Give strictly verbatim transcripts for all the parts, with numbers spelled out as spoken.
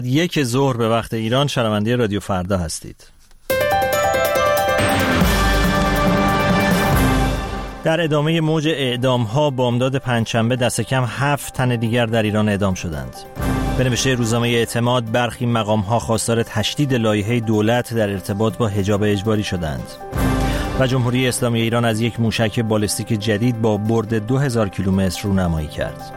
یک ظهر به وقت ایران شنونده رادیو فردا هستید. در ادامه موج اعدام‌ها بامداد پنجشنبه دست کم هفت تن دیگر در ایران اعدام شدند. به نوشته روزنامه اعتماد برخی مقام‌ها خواستار تشدید لایحه دولت در ارتباط با حجاب اجباری شدند. و جمهوری اسلامی ایران از یک موشک بالستیک جدید با برد دو هزار کیلومتر رونمایی کرد.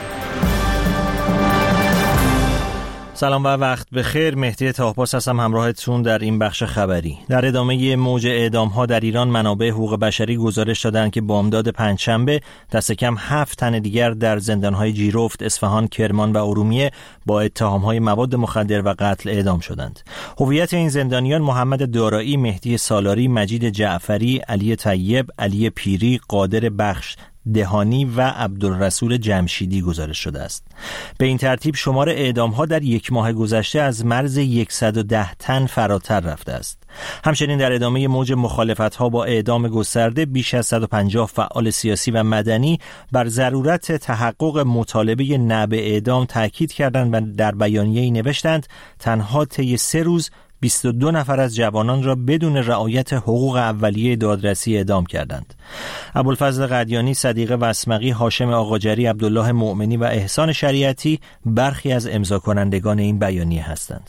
سلام و وقت بخیر. مهدی طاهپاس هستم همراهتون در این بخش خبری. در ادامه موج اعدام‌ها در ایران منابع حقوق بشری گزارش دادند که بامداد پنجشنبه دست کم هفت تن دیگر در زندان‌های جیرفت، اصفهان، کرمان و ارومیه با اتهام‌های مواد مخدر و قتل اعدام شدند. هویت این زندانیان محمد دارایی، مهدی سالاری، مجید جعفری، علی طیب، علی پیری، قادر بخش دهانی و عبدالرسول جمشیدی گزارش شده است. به این ترتیب شمار اعدام‌ها در یک ماه گذشته از مرز صد و ده تن فراتر رفته است. همچنین در ادامه موج مخالفت‌ها با اعدام گسترده بیش از صد و پنجاه فعال سیاسی و مدنی بر ضرورت تحقق مطالبه نبع اعدام تاکید کردند و در بیانیه‌ای نوشتند تنها طی سه روز بیست و دو نفر از جوانان را بدون رعایت حقوق اولیه دادرسی اعدام کردند. ابوالفضل قدیانی، صدیق وسمقی، هاشم آقاجری، عبدالله مؤمنی و احسان شریعتی برخی از امضا کنندگان این بیانیه هستند.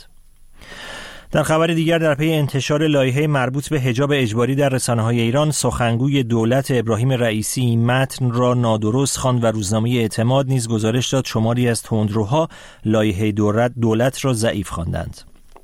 در خبر دیگر، در پی انتشار لایحه مربوط به حجاب اجباری در رسانه‌های ایران، سخنگوی دولت ابراهیم رئیسی این متن را نادرست خواند و روزنامه اعتماد نیز گزارش داد شماری از تندروها لایحه دولت دولت را ضعیف خواندند.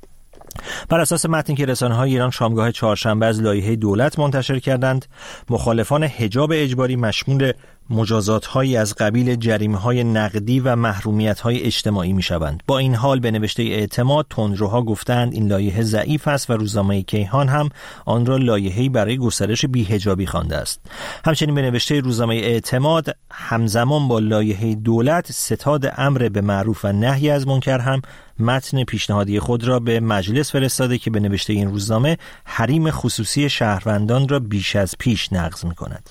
بر اساس متنی که رسانه‌های ایران شامگاه چهارشنبه از لایحه دولت منتشر کردند، مخالفان حجاب اجباری مشمول مجازات‌هایی از قبیل جریمه‌های نقدی و محرومیت‌های اجتماعی می‌شوند. با این حال به نوشته اعتماد تندروها گفتند این لایحه ضعیف است و روزنامه کیهان هم آن را لایحه‌ای برای گسترش بی‌حجابی خوانده است. همچنین به نوشته روزنامه اعتماد همزمان با لایحه دولت ستاد امر به معروف و نهی از منکر هم متن پیشنهادی خود را به مجلس فرستاده که به نوشته این روزنامه حریم خصوصی شهروندان را بیش از پیش نقض می‌کند.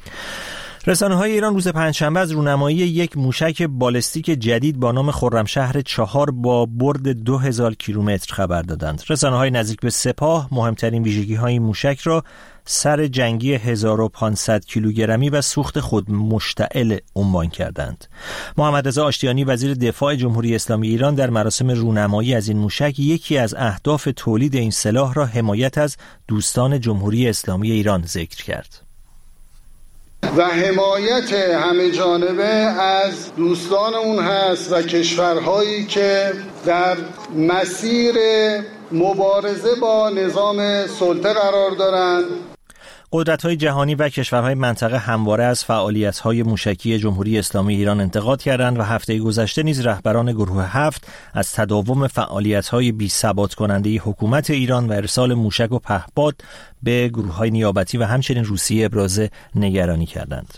رسانه‌های ایران روز پنجشنبه از رونمایی یک موشک بالستیک جدید با نام خرمشهر چهار با برد دو هزار کیلومتر خبر دادند. رسانه‌های نزدیک به سپاه مهمترین ویژگی‌های موشک را سر جنگی هزار و پانصد کیلوگرمی و سوخت خود مشتعل عنوان کردند. محمد رضا آشتیانی وزیر دفاع جمهوری اسلامی ایران در مراسم رونمایی از این موشک یکی از اهداف تولید این سلاح را حمایت از دوستان جمهوری اسلامی ایران ذکر کرد. و حمایت همه جانبه از دوستانمون هست و کشورهایی که در مسیر مبارزه با نظام سلطه قرار دارند. قدرت‌های جهانی و کشورهای منطقه همواره از فعالیت‌های موشکی جمهوری اسلامی ایران انتقاد کردند و هفته گذشته نیز رهبران گروه هفت از تداوم فعالیت‌های بی‌ثبات کننده حکومت ایران و ارسال موشک و پهپاد به گروه‌های نیابتی و همچنین روسیه ابراز نگرانی کردند.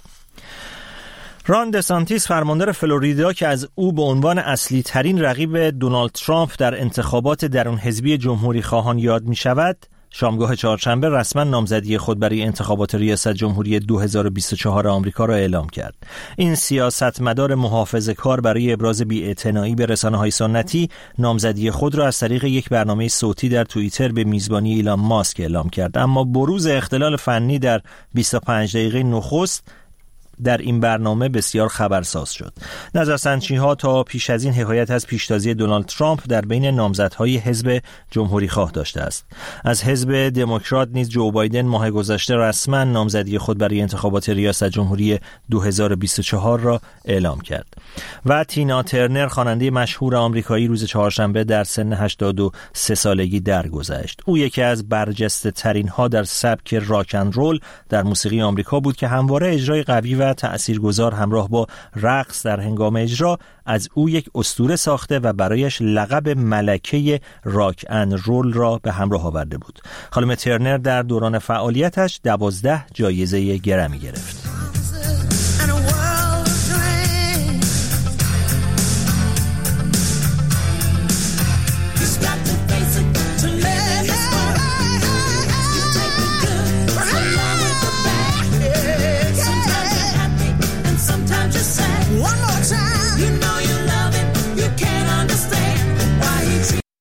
ران دسانتیس فرماندار فلوریدا که از او به عنوان اصلی ترین رقیب دونالد ترامپ در انتخابات درون حزبی جمهوری خواهان یاد می شود، شامگاه چهارشنبه رسما نامزدی خود برای انتخابات ریاست جمهوری دو هزار و بیست و چهار آمریکا را اعلام کرد. این سیاستمدار محافظه‌کار برای ابراز بی‌اعتنایی به رسانه‌های سنتی نامزدی خود را از طریق یک برنامه صوتی در توییتر به میزبانی ایلان ماسک اعلام کرد، اما بروز اختلال فنی در بیست و پنج دقیقه نخست در این برنامه بسیار خبرساز شد. نظرسنجی‌ها تا پیش از این حکایت از پیشتازی دونالد ترامپ در بین نامزدهای حزب جمهوری خواه داشته است. از حزب دموکرات نیز جو بایدن ماه گذشته رسما نامزدی خود برای انتخابات ریاست جمهوری دو هزار و بیست و چهار را اعلام کرد. و تینا ترنر خواننده مشهور آمریکایی روز چهارشنبه در سن هشتاد و سه سالگی درگذشت. او یکی از برجسته ترین ها در سبک راک اند رول در موسیقی آمریکا بود که همواره اجرای قوی و تأثیرگذار همراه با رقص در هنگام اجرا از او یک اسطوره ساخته و برایش لقب ملکه راک اند رول را به همراه آورده بود. خانم ترنر در دوران فعالیتش دوازده جایزه گرمی گرفت.